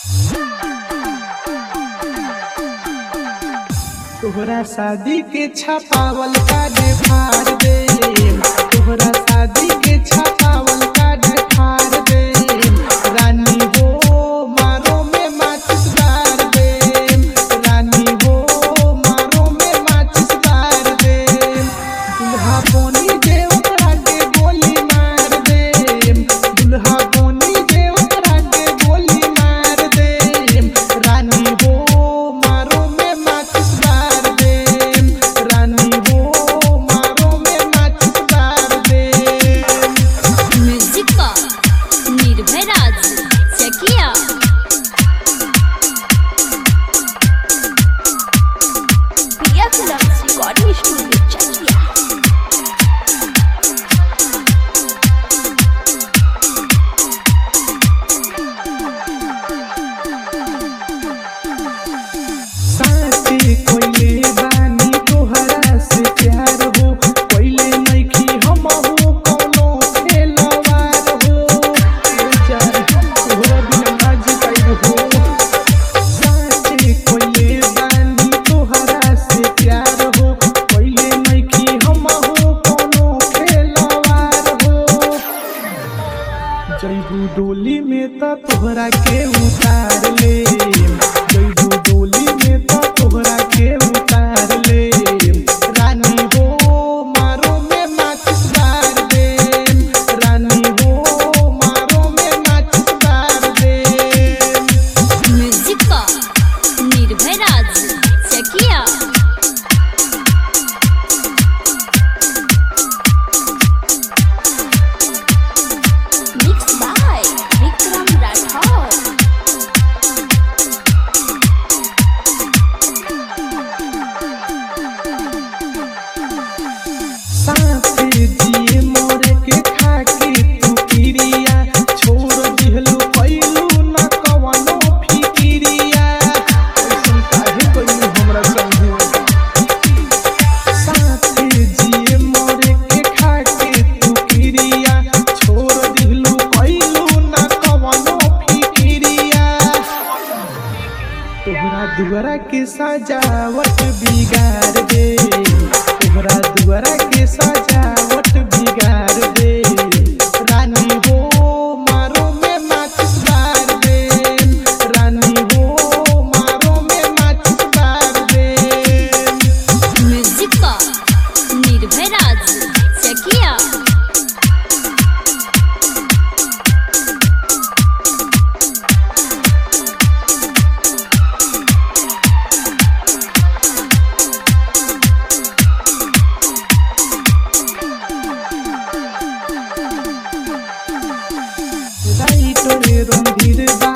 तोहरा शादी के छपावल कार्ड फाड़ दे, तोहरा शादी के छपावल कार्ड फाड़ दे, रानी हो मारो में माचिस बार दे, रानी हो मारो में माचिस बार दे, दुल्हा बोनी दे ओकरा के गोली मार दे, दुल्हा बोनी दे ओकरा के गोली मार दे, रानी हो मारो में माचिस बार दे, रानी हो मारो में माचिस बार दे। म्यूजिक का Nirbhay Raj Chakiya. Priya films recording studio Chakiya. साथी कोइले बानी तोहरा से प्यार हो, कोइले नइखी हमहु कौनो खेलवार हो, बेचारी तोहरा बिना ना जी पाइब हो। साथी कोइले बानी तोहरा से प्यार हो, कोइले नइखी हमहु कौनो खेलवार हो, जइबू डोली में त तोहरा के उतार ले, जइबू डोली में त तोहरा के उतार ले, रानी हो मारो में माचिस बार दे, रानी हो मारो में माचिस बार दे। म्यूजिक का निर्भय राज चकिया। Mix by Vikram Rathore. साथे जिए मोरे के खाके तू किरिया, छोड़ दिहलू कइलू न कवनो फिकिरिया, ऐसन काहे कइलू हमरा संगे। साथे जिए मोरे के खाके तू किरिया, छोड़ दिहलू कइलू न कवनो फिकिरिया, तोहरा दुआरा के सजावट बिगाड़ दे, तोहरा दुआरा के सजावट बिगाड़ दे, रानी हो मारो में माचिस बार दे, रानी हो मारो में माचिस बार दे। म्यूजिक का निर्भय राज चकिया। राइटरे रणधीर बा